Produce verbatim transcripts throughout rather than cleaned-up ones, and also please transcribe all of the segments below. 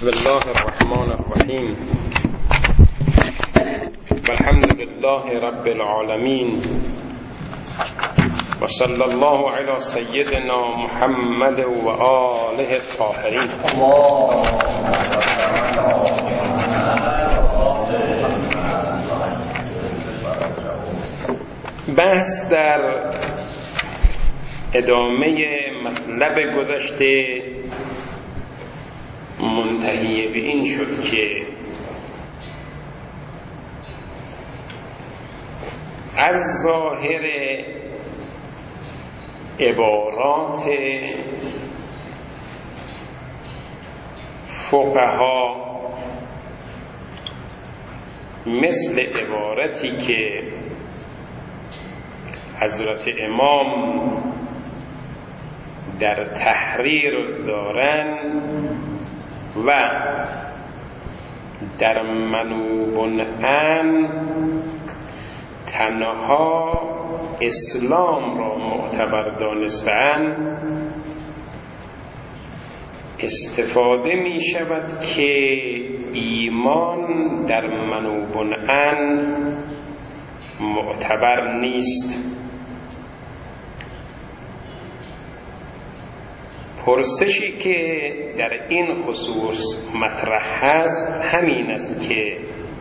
بسم الله الرحمن الرحیم والحمد لله رب العالمین و صلی الله علی سیدنا محمد و آله الطاهرین. بحث در ادامه مطلب گذشته منتهی به این شد که از ظاهر عبارات فقها مثل عبارتی که حضرت امام در تحریر دارن و در منوب عن تنها اسلام را معتبر دانستن استفاده می شود که ایمان در منوب عن معتبر نیست. پرسشی که در این خصوص مطرح هست همین است که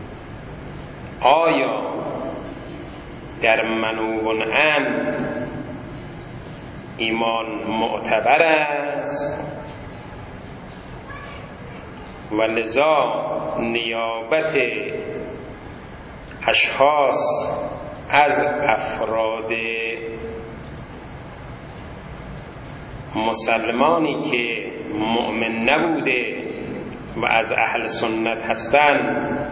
آیا در منوب عن ایمان معتبر است و لذا نیابت اشخاص از افراد مسلمانی که مؤمن نبوده و از اهل سنت هستند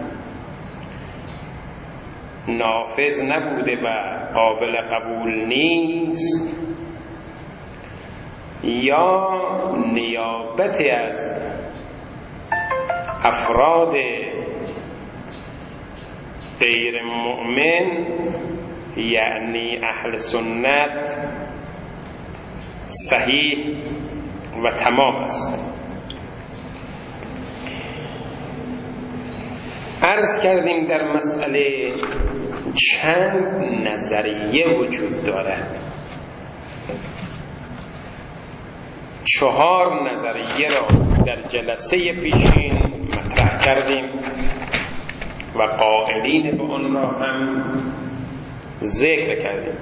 نافذ نبوده و قابل قبول نیست، یا نیابت از افراد غیر مؤمن یعنی اهل سنت صحیح و تمام است. عرض کردیم در مسئله چند نظریه وجود دارد. چهار نظریه را در جلسه پیشین مطرح کردیم و قائلین به آن را هم ذکر کردیم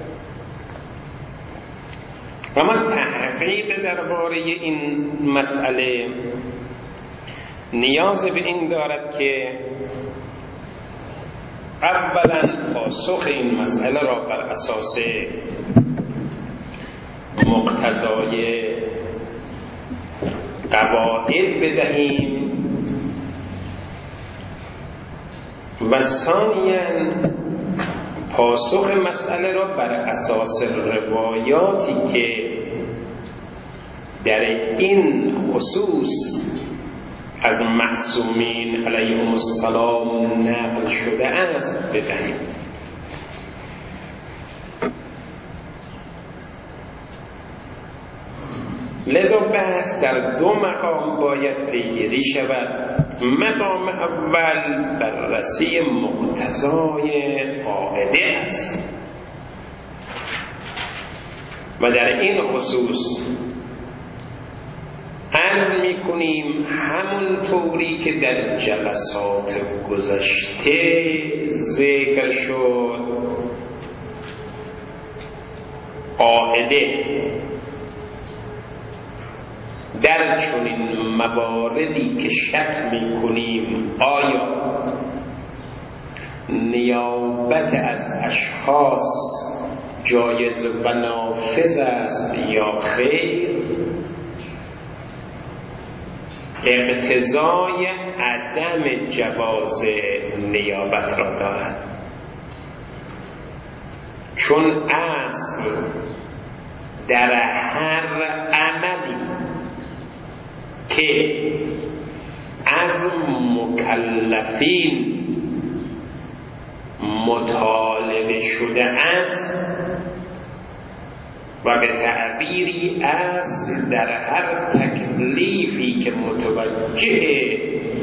و من تحقیق درباره این مسئله نیاز به این دارد که اولا پاسخ این مسئله را بر اساس مقتضای قواعد بدهیم و ثانیاً پاسخ مسئله را بر اساس روایاتی که در این خصوص از معصومین علیهم السلام نقل شده است بدهیم. لذا بحث در دو مقام باید پیگیری شود. مقام اول بررسی مقتضای قاعده است و در این خصوص عرض می کنیم همون طوری که در جلسات گذشته ذکر شد، قاعده در چنین مواردی که شک می کنیم آیا نیابت از اشخاص جایز و نافذ است یا خیر، اقتضای عدم جواز نیابت را دارد، چون اصل در هر عملی که از مکلفین مطالبه شده است و به تعبیری اصل در هر تکلیفی که متوجه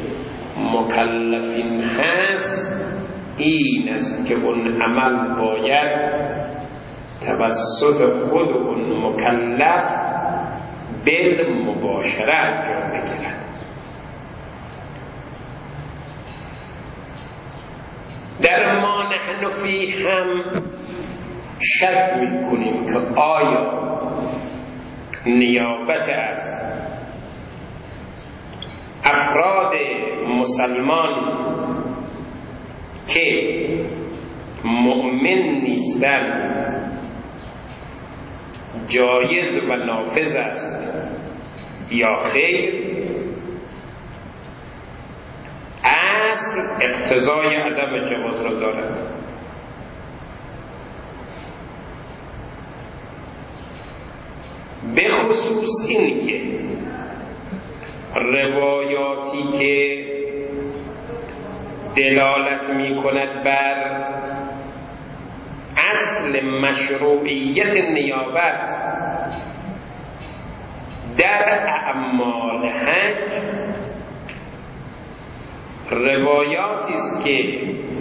مکلفین هست این است که اون عمل باید توسط خود اون مکلف بالمباشره انجام بگیرد. در ما نحن فی هم شک میکنیم که آیا نیابت از افراد مسلمان که مؤمن نیستند جایز و نافذ است یا خیر؟ اصل اقتضای عدم جواز را دارد. به خصوص این که روایاتی که دلالت می کند بر اصل مشروعیت نیابت در اعمال حج روایاتی است که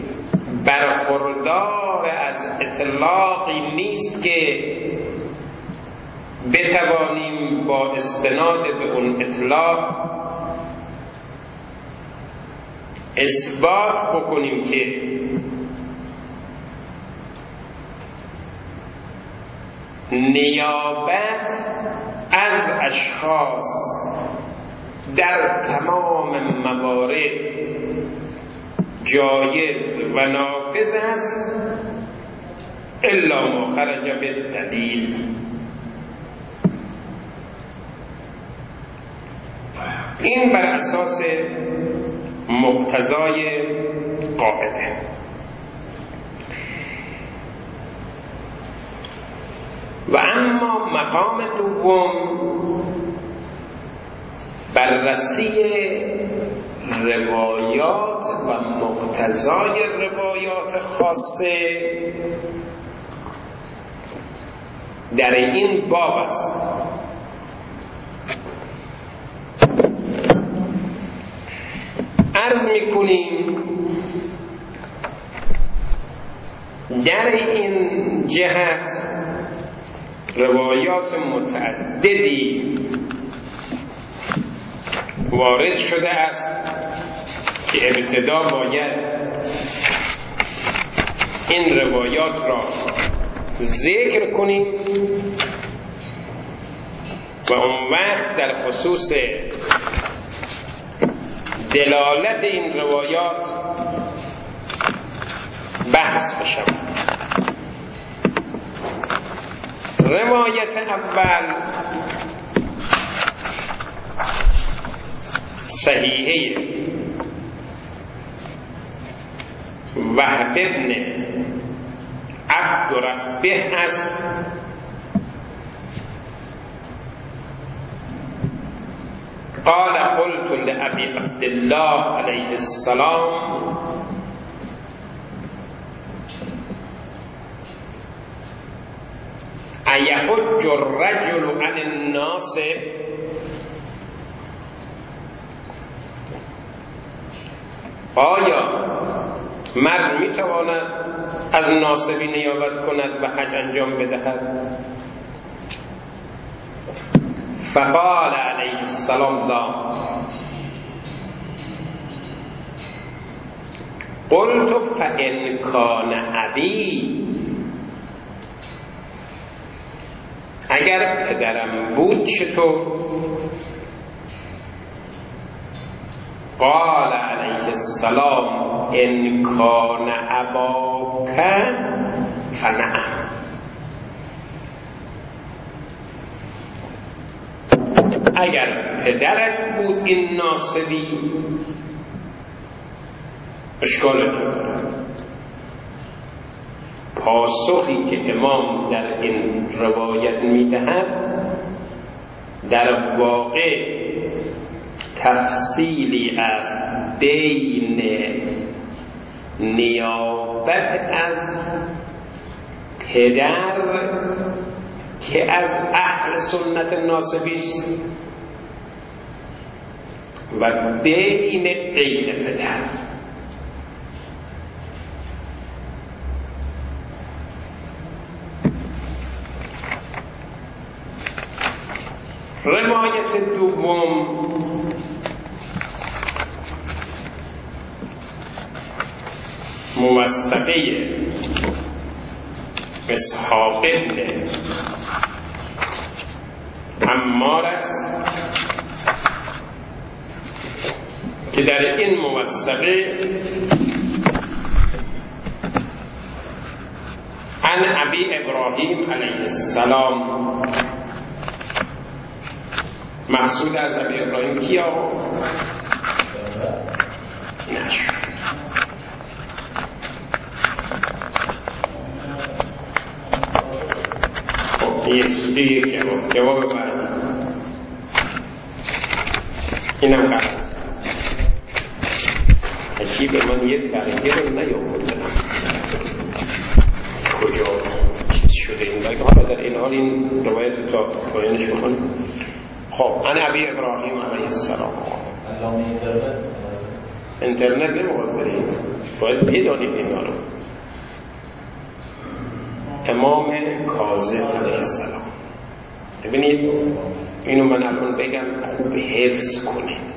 برخوردار از اطلاقی نیست که بتوانیم با استناد به اون اطلاق اثبات بکنیم که نیابت از اشخاص در تمام موارد جایز و نافذ است الا ما خرج بالدلیل. این بر اساس مقتضای قاعده. و اما مقام دوم بررسی روایات و مقتضای روایات خاصه در این باب است. عرض می‌کنیم در این جهت روایات متعددی وارد شده است که ابتدا باید این روایات را ذکر کنیم و اون وقت در خصوص دلالت این روایات بحث بشود. روایت اول صحیحه وهب ابن عبد ربه است قال قلت لأبي عبد الله عليه السلام أيحج الرجل عن الناس؟ آیا مرد میتواند از ناسبی نیابت کند و حج انجام بدهد؟ فقال علیه السلام لا. قلت فإن كان أبي، اگر پدرم بود چطور؟ قال علیه السلام ان کان اباک فنعم. اگر پدرت بود این ناصبی اشکال ندارد. پاسخی که امام در این روایت میدهد در واقع تفصیلی است بین نیابت از پدر که از اهل سنت ناسبی است و بین عین پدر. روایت دوم موثقه اسحاق ابن عمار است که در این موثقه عن ابی ابراهیم علیه السلام، مقصود از ابی ابراهیم کیا؟ نشو یک سوی یک جواب جواب بعدی اینم قرد عجیب من یک درگه رو نیاوردم کجا چیز شده این بلکه حالا در این حال این روایت تا پایانش بکنیم. خب عن ابی ابراهیم علیه السلام. اینترنت نمواد برید، باید بدانید این رو. امام کاظم علیه السلام، ببینید اینو من الان بگم خوب حفظ کنید.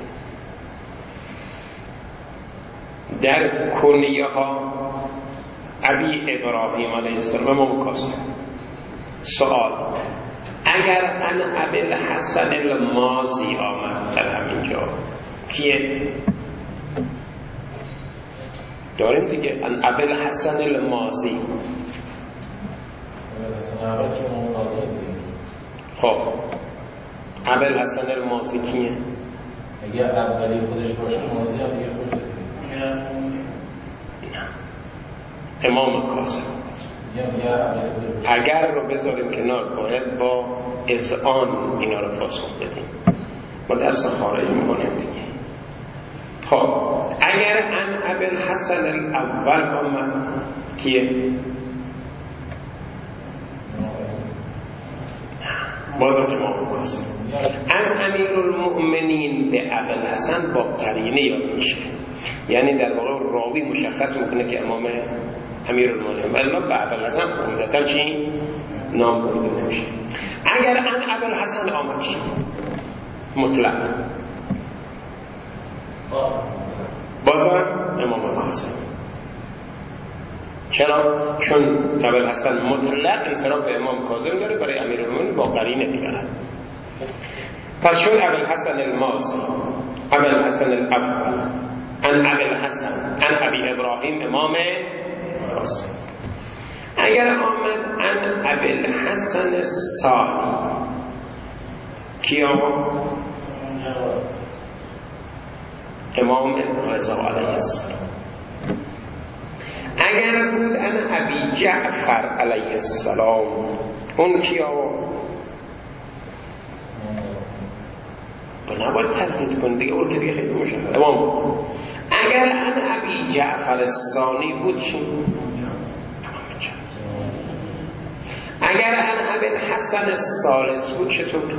در کنیه ها ابی ابراهیم علیه السلام امام کاظم. سوال: اگر ان ابی الحسن المازی آمد در همینجا کیه؟ داریم دیگه ان ابی الحسن المازی. خب ابی الحسن المازی کیه؟ اگه اولی خودش باشه مازی هم دیگه خودش امام کاظم. اگر رو بذاریم کنار باید با اذعان اینا رو پاسخ بدیم، ما درس خارج میکنیم دیگه. خب اگر ان ابی الحسن الاول آمد کیه؟ بازم امام کاظم. از امیرالمؤمنین به ابی الحسن با قرینه یاد میشه، یعنی در واقع راوی مشخص میکنه که امام امیرالمؤمنین، ولی به ابی الحسن عمدتاً چی؟ نام برده نمیشه. اگر ان ابی الحسن آمد چی؟ مطلق بازم امام کاظم. چرا؟ چون ابی الحسن مطلق انصراف به امام کاظم داره، برای امیرالمؤمنین با قرینه میبرن. پس چون ابی الحسن المازی ابی الحسن الاول ان ابی الحسن ان ابی ابراهیم امام کاظم. اگر آمد ان ابی الحسن الثانی کیا؟ امام رضا علیه السلام. اگر بود ان ابی جعفر علیه السلام، اون کیا؟ نباید تردید کن دیگه، اون که دیگه خیلی مشخص امام. اگر ان ابی جعفر الثانی بود چی؟ اگر ان ابی الحسن الثالث بود چطور؟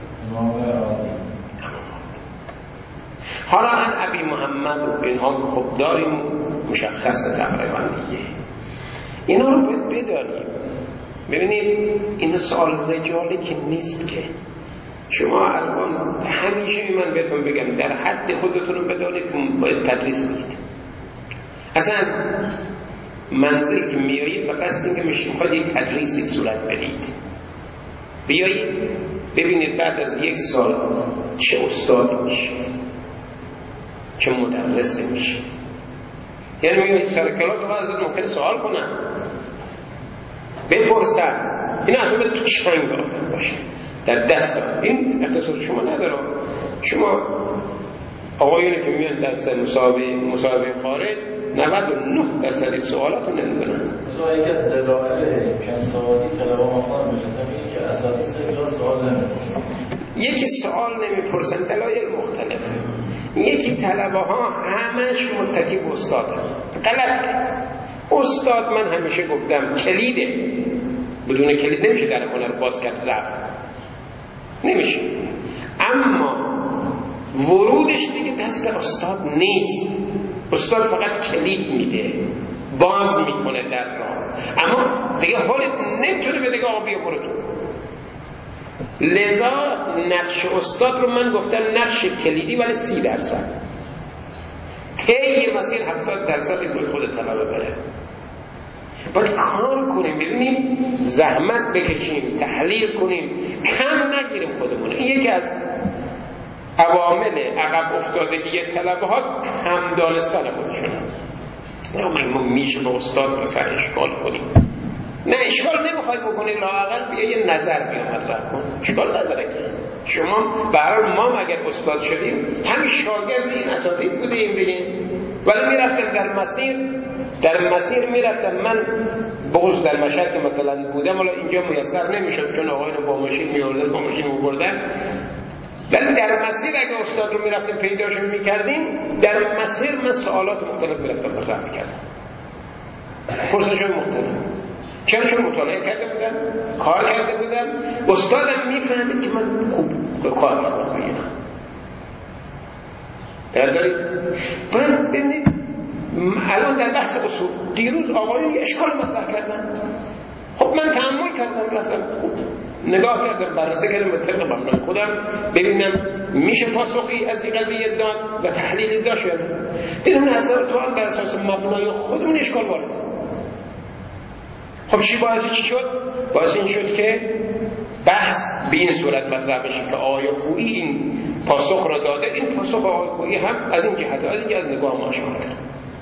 حالا ان ابی محمد و اینها خب داریم مشخص تقریبا دیگه، اینا رو باید بدانیم. ببینید این سوال رجالی که نیست که شما الان همیشه من بهتون بگم در حد خودتون رو بدانید، باید تدریس کنید. اصلا از منزل که میایید و قصد این که میخواید یک تدریسی صورت بدید، بیایید ببینید بعد از یک سال چه استادی میشید، چه مدرسی میشید. یعنی میایید سر کلاس و بعضی ممکن سوال کنن، بپرسن، این اصلا به تو چنگ آفت باشه در دست دارم. این اقتصاد شما نداره. شما آقایونی که میان دست مسابقه مسابقه خارج نود و نه درصد سوالات رو نمیدونن. جایی که دلایل امکان سوالی طلبه مخوان بشستم اینی که اساتید سه سوال نمیپرسن. یکی سوال نمیپرسن، دلایل مختلفه. یکی طلبه ها همش متکی به استاده. غلطه. استاد من همیشه گفتم کلیده بدون کلید نمیشه در خونه رو باز کرد رفت، نمیشه. اما ورودش دیگه دست استاد نیست، استاد فقط کلید میده، باز میکنه در راه، اما دیگه حالت نمیتونه بده آقا بیا برو تو. لذا نقش استاد رو من گفتم نقش کلیدی ولی سی درصد، طی مسیر هفتاد درصد این خود طلبه بره. باید کار کنیم، ببینیم زحمت بکشیم، تحلیل کنیم، کم نگیریم خودمون. این یکی از عوامل عقب افتادگی طلبه ها کم دانستن خودشونه. ما میشه به استاد مثلا اشکال کنیم، نه اشکال نمیخواید بکنید، لااقل بیا یه نظر بیا مطرح کن، اشکال نداره که شما برای ما مگر استاد شدیم همین شاگرد این اساتید بودیم بگیم، ولی میرفتم در مسیر در مسیر میرفتم من بغض در مشهد که مثلا بودم، حالا اینجا میسر نمیشد چون آقایون با ماشین میوردن با ماشین میبردن، ولی در مسیر اگه استاد رو میرفتیم پیداشون میکردیم، در مسیر من سوالات مختلف میرفتم مطرح میکردم، پرسش‌های مختلف، چون چون مطالعه کرده بودم، کار کرده بودم، استادم میفهمید که من خوب به کار میکنم. در دارید باید ببینید الان در بحث اصول دیروز آقایون یه اشکال مطرح کردن، خب من تأمل کردم، رفتم خوب نگاه کردم، بررسی کردم به طبق مبنای خودم ببینم میشه پاسخی از این قضیه داد و تحلیلی داشت. دیدم اصلا تو هم بر اساس مبنای خودمون اشکال وارد. خب چی باعث چی شد؟ باعث این شد که بحث به این صورت مطرح بشه که آقای خویی این پاسخ را داده، این پاسخ آقای خویی هم از این جهت از این از نگاه ما آشکار کرد.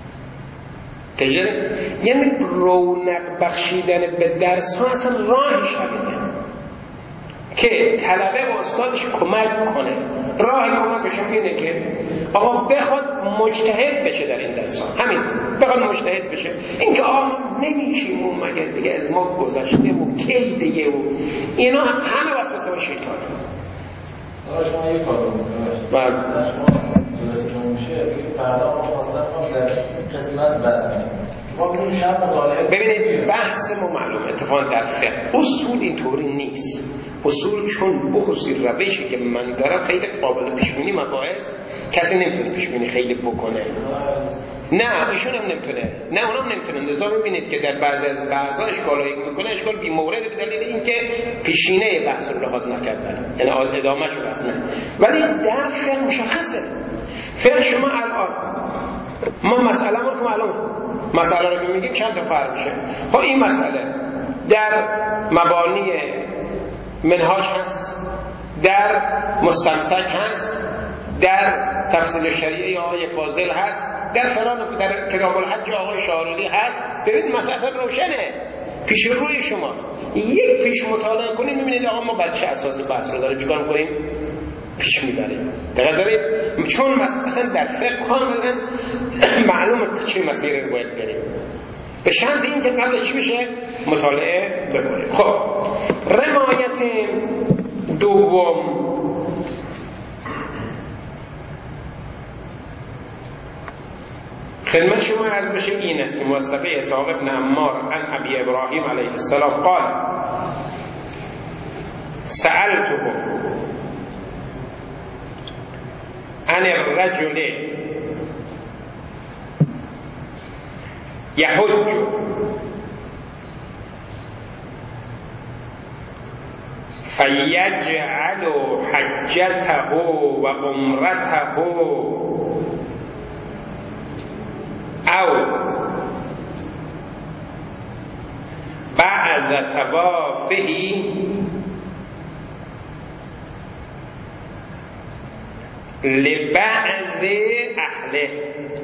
یعنی رونق بخشیدن به درس ها اصلا راهش همینه که طلبه و استادش کمک کنه. راه کمکش اینه که آقا بخواد مجتهد بشه در این درس ها، همین بخواد مجتهد بشه. این که آقا نمیشیم اون مگر دیگه از ما گذشته و کی دیگه و اینا همه وسوسه های شیطانه. آقا شما یه کار رو میکنه بعد شما جلسه که میشه بگید فردا ما خواستن ما در قسمت بحث کنیم. ببینید بحث ما معلومه اتفاقا در فقه اصول اینطوری نیست. اصول چون بخصوصی روشی که من دارم خیلی قابل پیشبینی مباحث کسی نمیتونه پیشبینی خیلی بکنه. نه ایشون هم نمیتونه، نه اونم نمیتونه. لذا ببینید که در بعضی از بحث‌ها اشکالایی میکنه، اشکال بی مورد به دلیل اینکه پیشینه بحث رو لحاظ نکردن، یعنی ادامه‌اش رو اصلا. ولی در فقه مشخصه. فقه شما الان ما مسئله ما که معلومه، مسئله رو که میگیم چند تا فرق میشه. خب این مسئله در مبانی منهاج هست، در مستمسک هست، در تفسیر شریعه آقای فاضل هست، در فلان در کتاب الحج آقای شارولی هست. ببینید مسئله روشنه، پیش روی شماست. یک پیش مطالعه کنید میبینید آقا ما بعد چه اساسی بحث رو داره چیکار کنیم پیش میبریم. دقیق دارید؟ چون مثلا در فقه کاملا معلومه چه مسیری رو باید بریم، به شرط این که قبلش چی بشه مطالعه بکنیم. خب روایت دوم خدمت شما عرض بشه این است که موثقه اسحاق بن عمار عن ابی ابراهیم علیه السلام قال سألته عن الرجل يحج فيجعل حجته وعمرته أو بعد طوافه لبعض أهله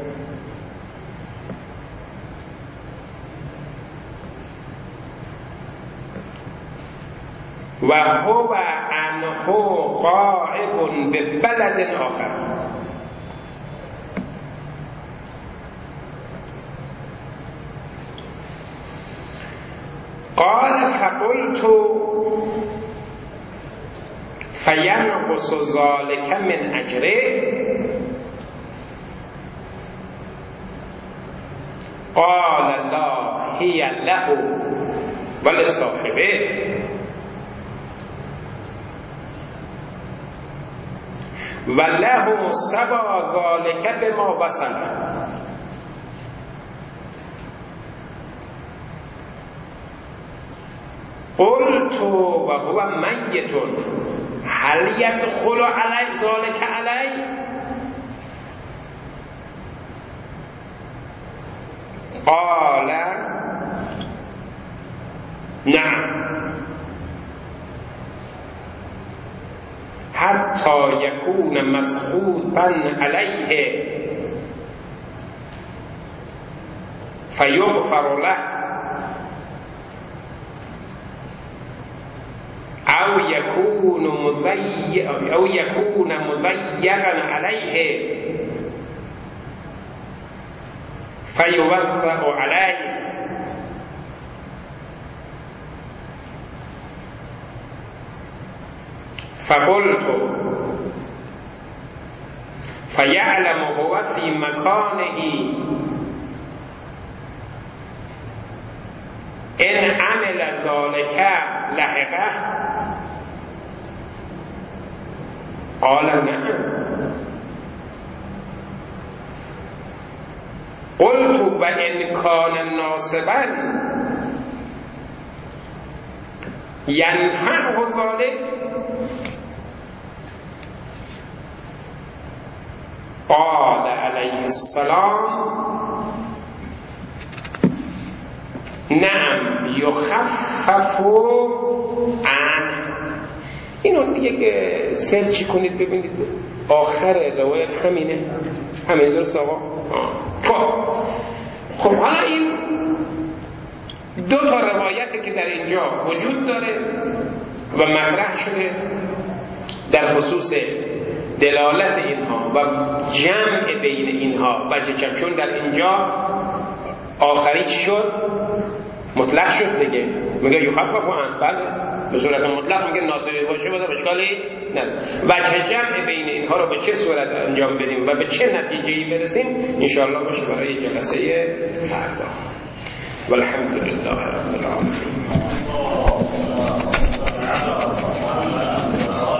وهو عنه غائب ببلد آخر. قال فقلت فینقص ذلك من اجره؟ قال لا هي له ولی صاحبه ولهم سبا ذالک بما وصل. قلت و هو میت هل يدخل علی ذالک علی؟ قال نعم حتی یکون مسخوطا علیه فیغفر له او یکون مضیق او یکون مضیقا علیه فیوسع علیه. فقلت فیعلم هو فی مکانه ان عمل ذلك لحقه؟ قال نعم. قلت و ان کان ناصبا ینفعه ذلك؟ قال علیه السلام نعم یخفف عنه. اینو دیگه که سرچ کنید ببینید آخر روایت همینه. همین درست آقا؟ خب خب حالا این دو تا روایتی که در اینجا وجود داره و مطرح شده در خصوص دلالت اینها و جمع بین اینها وجه جمع، چون در اینجا آخری چی شد؟ مطلق شد دیگه، میگه یخفف عنه. بله به صورت مطلق میگه ناصبه باشه بوده اشکالی نداره. وجه جمع بین اینها رو به چه صورت انجام بدیم و به چه نتیجه‌ای برسیم انشاءالله باشه برای جلسه فردا. والحمد لله رب العالمین.